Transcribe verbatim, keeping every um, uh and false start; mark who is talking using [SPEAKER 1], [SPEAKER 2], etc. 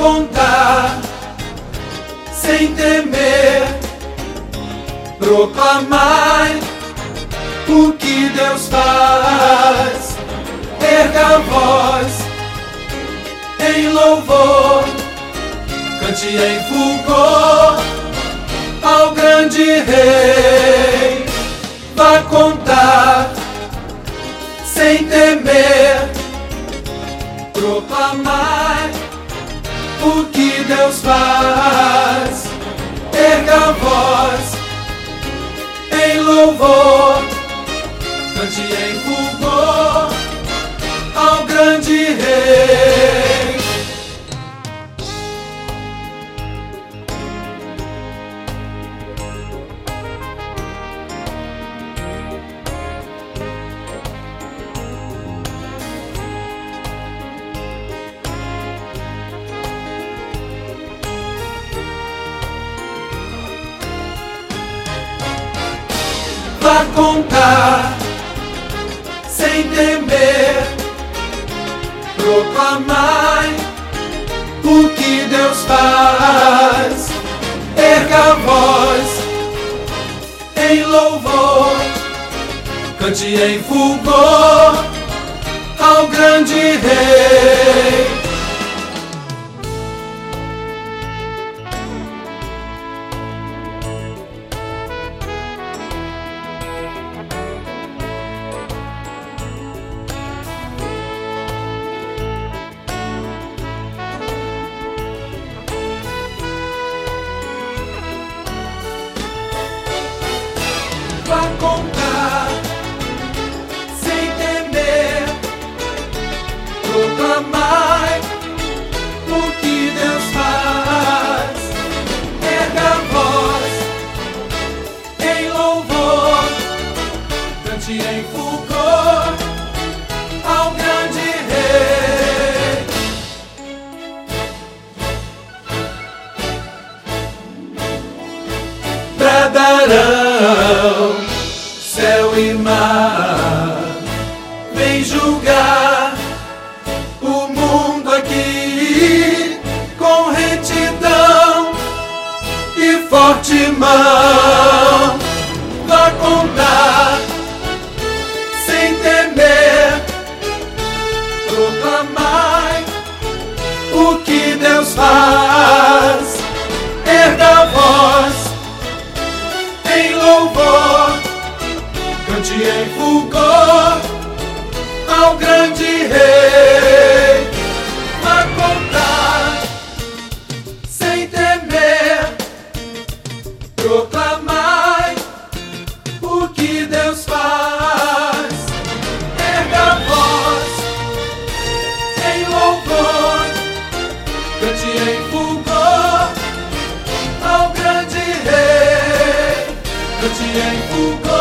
[SPEAKER 1] contar, sem temer, proclamai o que Deus faz. Erga a voz em louvor, cante em fulgor ao grande Rei. Vá contar, sem temer, proclamai o que Deus faz. Erga a voz em louvor, cante em fulgor ao grande Rei. Vá contar, sem temer, proclamai o que Deus faz. Erga a voz em louvor, cante em fulgor ao grande Rei. Vá contar, sem temer, proclamai o que Deus faz. Erga a voz em louvor, cante em fulgor ao grande Rei. Bradarão céu e mar, vem julgar o mundo aqui com retidão e forte mão. Vá contar, sem temer, proclamai o que Deus faz. Erga a voz em louvor, cante em fulgor ao grande Rei. Vá contar, sem temer, proclamai o que Deus faz. Erga a voz em louvor, cante em fulgor ao grande Rei. Cante em fulgor